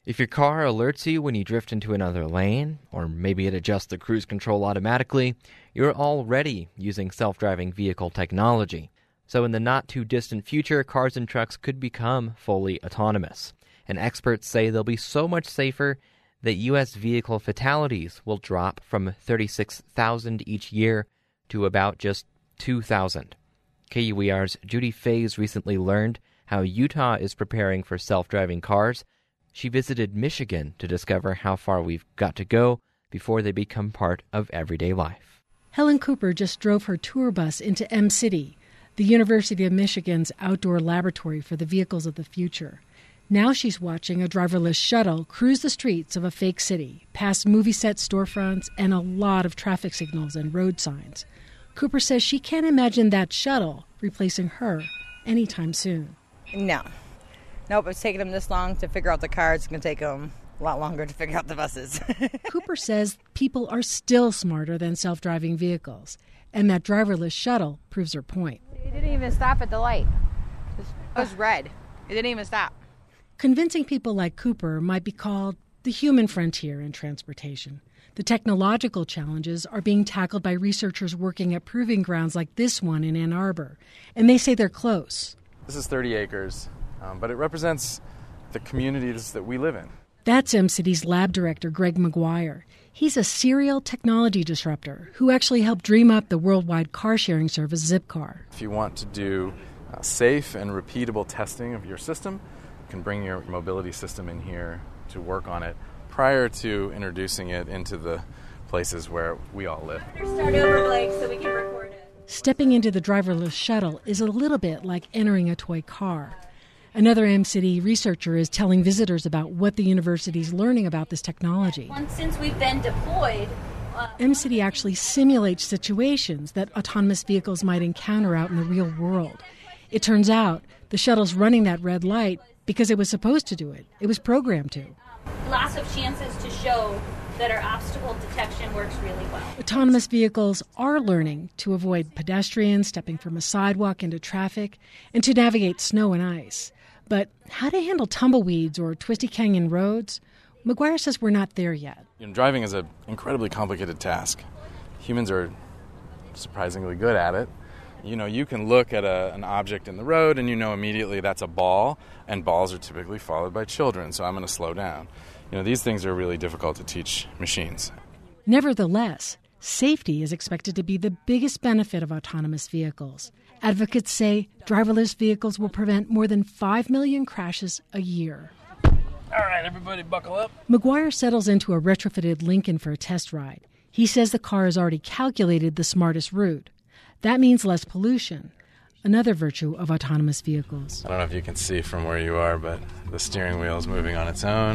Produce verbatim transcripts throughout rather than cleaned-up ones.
If your car alerts you when you drift into another lane, or maybe it adjusts the cruise control automatically, you're already using self-driving vehicle technology. So in the not-too-distant future, cars and trucks could become fully autonomous. And experts say they'll be so much safer that U S vehicle fatalities will drop from thirty-six thousand each year to about just two thousand. K U E R's Judy Fays recently learned how Utah is preparing for self-driving cars. She visited Michigan to discover how far we've got to go before they become part of everyday life. Helen Cooper just drove her tour bus into M-City, the University of Michigan's outdoor laboratory for the vehicles of the future. Now she's watching a driverless shuttle cruise the streets of a fake city, past movie set storefronts and a lot of traffic signals and road signs. Cooper says she can't imagine that shuttle replacing her anytime soon. No. Nope, it's taken them this long to figure out the car. It's going to take them a lot longer to figure out the buses. Cooper says people are still smarter than self-driving vehicles, and that driverless shuttle proves her point. It didn't even stop at the light. It was red. It didn't even stop. Convincing people like Cooper might be called the human frontier in transportation. The technological challenges are being tackled by researchers working at proving grounds like this one in Ann Arbor, and they say they're close. This is thirty acres, um, but it represents the communities that we live in. That's M-City's lab director, Greg McGuire. He's a serial technology disruptor who actually helped dream up the worldwide car-sharing service Zipcar. If you want to do uh, safe and repeatable testing of your system, you can bring your mobility system in here to work on it prior to introducing it into the places where we all live. Start over, Blake, so we can record it. Stepping into the driverless shuttle is a little bit like entering a toy car. Another M-City researcher is telling visitors about what the university's learning about this technology. Once since we've been deployed, uh, M-City actually simulates situations that autonomous vehicles might encounter out in the real world. It turns out the shuttle's running that red light because it was supposed to do it. It was programmed to. Lots of chances to show that our obstacle detection works really well. Autonomous vehicles are learning to avoid pedestrians stepping from a sidewalk into traffic and to navigate snow and ice. But how to handle tumbleweeds or twisty canyon roads? McGuire says we're not there yet. You know, driving is an incredibly complicated task. Humans are surprisingly good at it. You know, you can look at a, an object in the road and you know immediately that's a ball, and balls are typically followed by children, so I'm going to slow down. You know, these things are really difficult to teach machines. Nevertheless, safety is expected to be the biggest benefit of autonomous vehicles. Advocates say driverless vehicles will prevent more than five million crashes a year. All right, everybody buckle up. McGuire settles into a retrofitted Lincoln for a test ride. He says the car has already calculated the smartest route. That means less pollution, another virtue of autonomous vehicles. I don't know if you can see from where you are, but the steering wheel is moving on its own.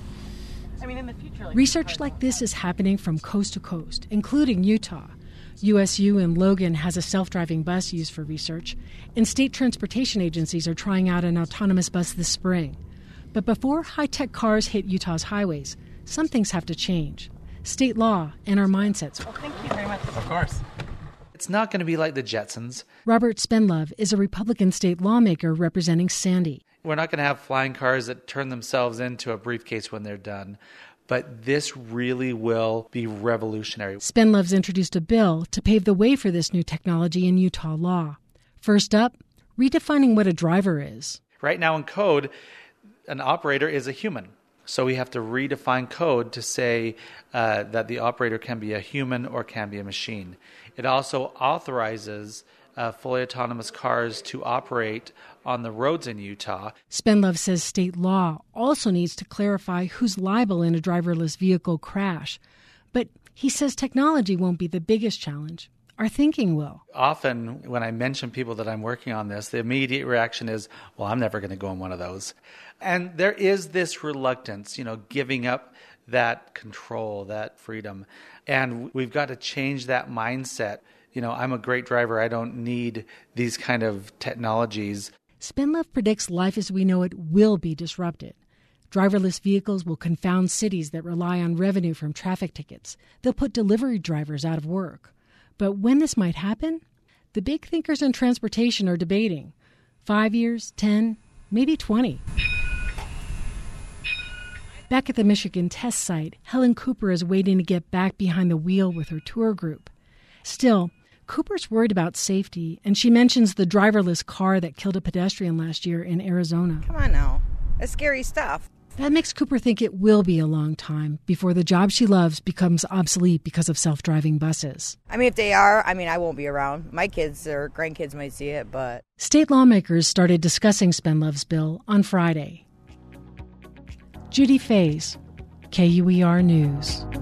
I mean, in the future, like Research like this is happening from coast to coast, including Utah. U S U in Logan has a self-driving bus used for research, and state transportation agencies are trying out an autonomous bus this spring. But before high-tech cars hit Utah's highways, some things have to change. State law and our mindsets. Well, thank you very much. Of course. It's not going to be like the Jetsons. Robert Spenlove is a Republican state lawmaker representing Sandy. We're not going to have flying cars that turn themselves into a briefcase when they're done. But this really will be revolutionary. Spenlove's introduced a bill to pave the way for this new technology in Utah law. First up, redefining what a driver is. Right now in code, an operator is a human. So we have to redefine code to say uh, that the operator can be a human or can be a machine. It also authorizes uh, fully autonomous cars to operate on the roads in Utah. Spenlove says state law also needs to clarify who's liable in a driverless vehicle crash. But he says technology won't be the biggest challenge. Our thinking will. Often when I mention people that I'm working on this, the immediate reaction is, well, I'm never going to go in one of those. And there is this reluctance, you know, giving up that control, that freedom. And we've got to change that mindset. You know, I'm a great driver. I don't need these kind of technologies. Spenlove predicts life as we know it will be disrupted. Driverless vehicles will confound cities that rely on revenue from traffic tickets. They'll put delivery drivers out of work. But when this might happen, the big thinkers in transportation are debating. Five years, ten, maybe twenty. Back at the Michigan test site, Helen Cooper is waiting to get back behind the wheel with her tour group. Still, Cooper's worried about safety, and she mentions the driverless car that killed a pedestrian last year in Arizona. Come on now. That's scary stuff. That makes Cooper think it will be a long time before the job she loves becomes obsolete because of self-driving buses. I mean, if they are, I mean, I won't be around. My kids or grandkids might see it, but... State lawmakers started discussing Spendlove's bill on Friday. Judy Fays, K U E R News.